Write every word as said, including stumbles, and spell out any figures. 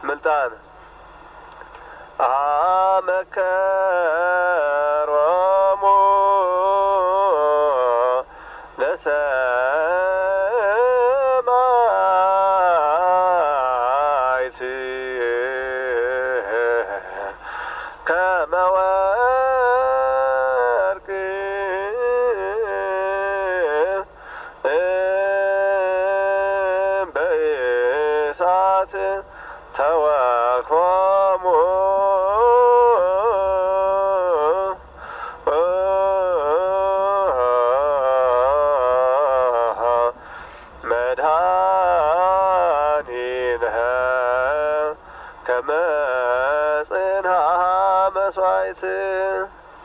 ምልጣን አመከሮሙ ለሰማዕት ከመ ወርቅ በእሳት ተወክፎሙ መድኃኒነ ከመ ጽንሐ መሥዋዕት